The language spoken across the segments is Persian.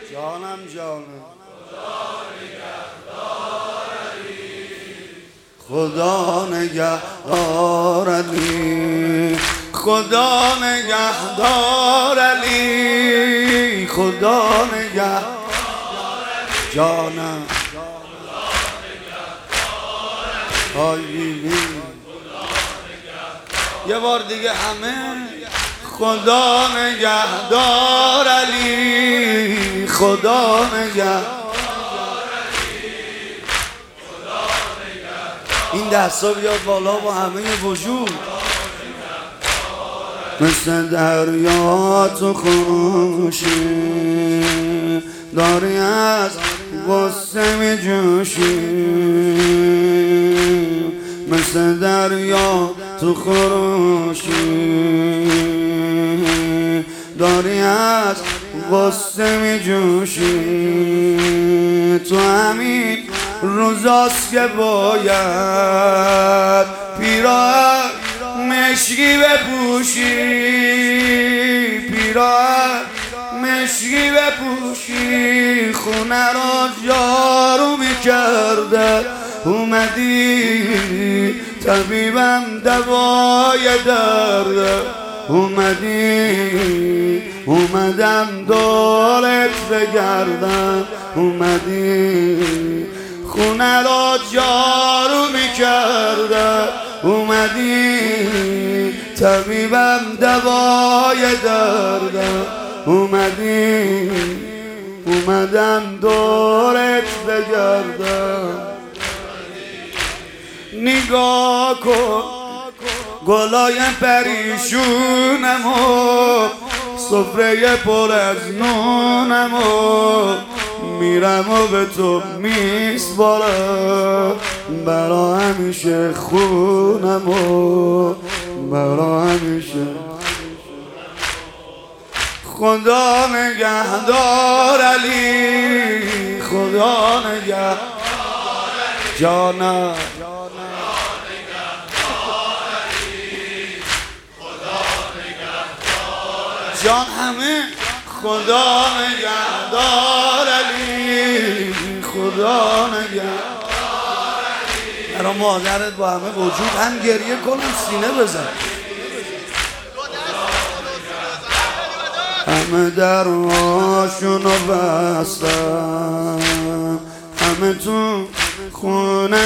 جانم خدا نگهدار علی، خدا نگهدار علی، خدا نگهدار جانم یه بار دیگه همه خدا نگهدار علی، خدا نگهدار این دستا بیاد بالا با همه وجود. مثل دریا تو خروشی داری از غصه می جوشی، مثل دریا تو خروشی داری از غصه می جوشی. تو همین روزاست که باید پیراهن مشکی بپوشی، پیراهن مشکی بپوشی. خونه را جارو میکرده اومدی طبیبم دوای درده، اومدم دورت بگردم، اومدی خونه را جارو میکرده، اومدی طبیبم دوای دردم، اومدم دورت بگردم. نگاه کن گلای پریشونمو، سفره پر از نونمو، میرم و به تو میسپارم، برا همیشه خونمو، برا همیشه. خدا نگهدار علی، خدا نگهدار جانم جان همه خدا نگهدار علی، خدا نگهدار علی. برا مادرت با همه وجود هم گریه کنم سینه بزن. همه درهاشونو بستم، همه تو خونه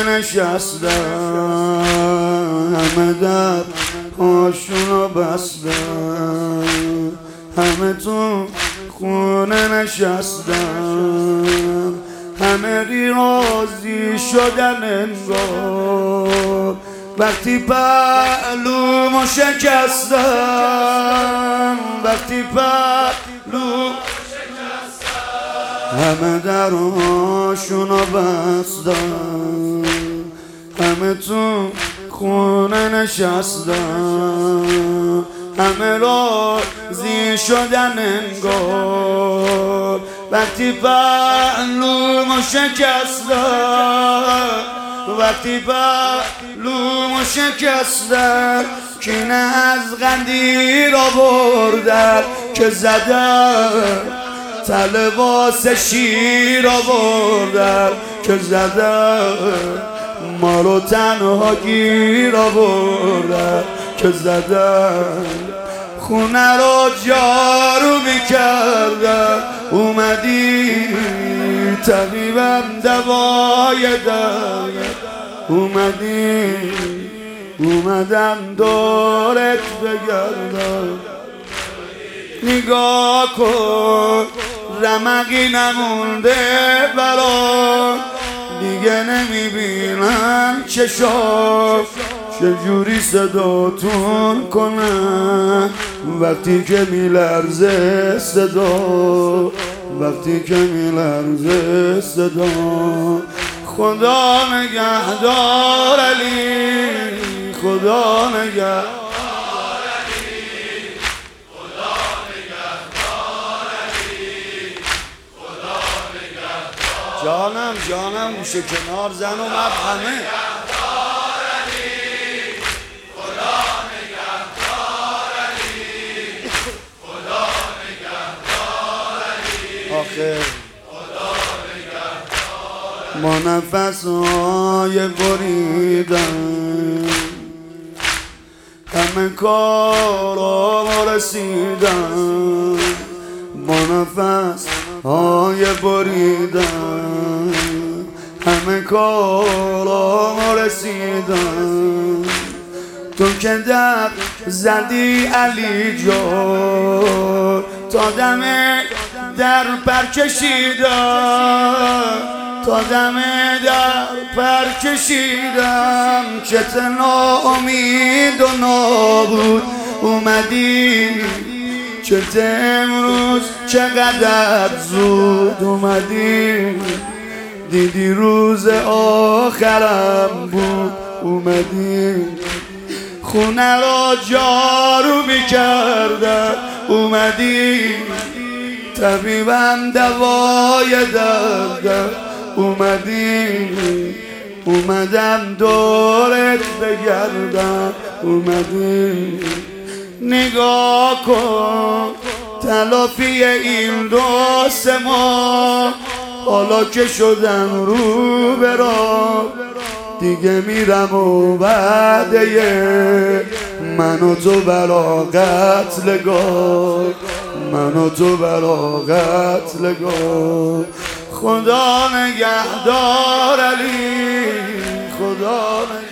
نشستم، همه درهاشونو بستم، همه تو خونه نشستم، همه راضی شدن انگار وقتی پهلومو شکستم، وقتی پهلومو شکستم. همه درهاشونو بستم، همه تو خونه نشستم، همه راضی شدن انگار وقتی پهلومو شکستم، وقتی پهلومو شکستم. کینه از قندیل آوردن که زدن، تله واسه شیر آوردن که زدن، مارو تنها گیر آوردن که زدن. خونه رو جارو میکردم اومدی طبیبم دوای دردم، اومدم دورت بگردم. نگاه کن رمقی نمونده برام، دیگه نمیبینم چشام چجوری صداتون کنم وقتی که میلرزه صدا، وقتی که میلرزه صدا. خدا نگهدار علی، خدا نگهدار علی، خدا نگهدار علی، خدا نگهدار جانم گوشه کنار زن و مبهمه. آخه ما نفس‌های بریدن، همه کارا رسیدن، ما نفس‌های بریدن، همه کارا رسیدن. تو که در زدی علی جان، تا دم در پر کشیدم، تا دم در پر کشیدم، که ناامید و نابود اومدی، که امروز چقدر زود اومدی، دیدی روز آخرم بود اومدی، خونه را جارو میکردم اومدی، طبیبم دوای دردم اومدی، اومدم دورت بگردم اومدی. نگاه کن تلافی این دوست ما، حالا که شدم رو برام، دیگه میرم و بعده من و تو برا قتلگاه، من و تو برا قتلگاه. خدا نگهدار علی، خدا نگهدار.